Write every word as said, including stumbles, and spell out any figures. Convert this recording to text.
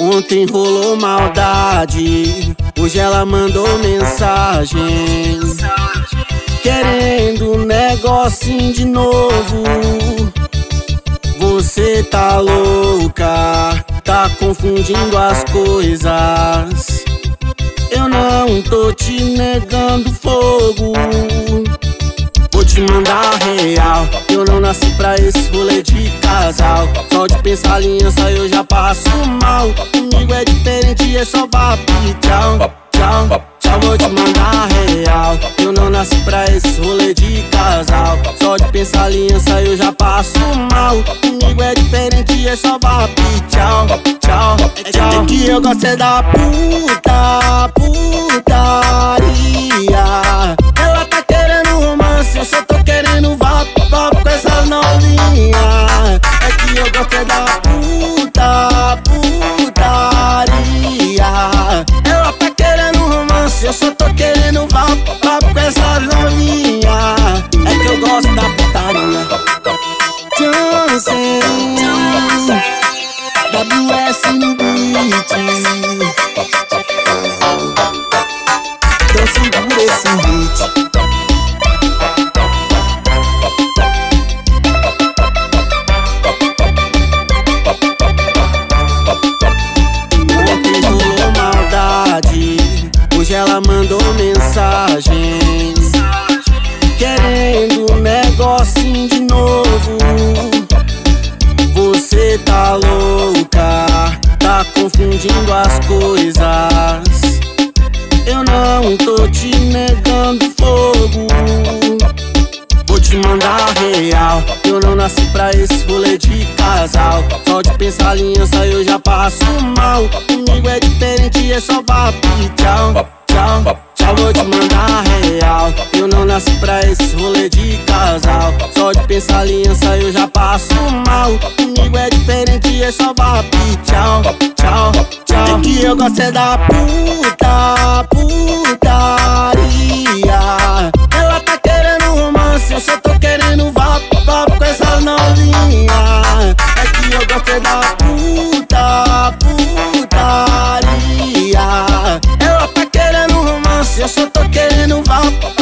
Ontem rolou maldade, hoje ela mandou mensagem querendo um negocinho de novo. Você tá louca, tá confundindo as coisas. Eu não tô te negando fogo, vou te mandar real. Eu não nasci pra esse rolê de casal. Só de pensar aliança eu já passo mal. Comigo é diferente, é só papo e tchau, tchau, tchau. Vou te mandar real. Eu não nasci pra esse rolê de casal. Só de pensar aliança eu já passo mal. Comigo é diferente, é só papo e tchau, tchau, tchau. É que eu gosto é da puta, putaria. Ela tá querendo romance, eu só tô querendo vapo, vapo com essas novinhas. É que eu gosto é da puta, putaria. Ela tá querendo romance, eu só tô querendo vapo, vapo com essas novinhas. É que eu gosto da putaria. Johnson, W S no beat. Então segura esse hit. Hoje ela mandou mensagem querendo um negocinho de novo. Você tá louca, tá confundindo as coisas. Eu não tô te negando fogo, vou te mandar real. Eu não nasci pra esse rolê de casal. Só de pensar aliança eu já passo mal. Comigo é diferente, é só papo e tchau, tchau, tchau. Vou te mandar real. Eu não nasci pra esse rolê de casal. Só de pensar aliança eu já passo mal. Comigo é diferente, é só papo e tchau, tchau, tchau. É que eu gosto é da puta, putaria. Ela tá querendo romance, eu só tô querendo vapo, vapo com essas novinhas. É que eu gosto é da puta, putaria. Ela tá querendo romance, eu só tô querendo vapo,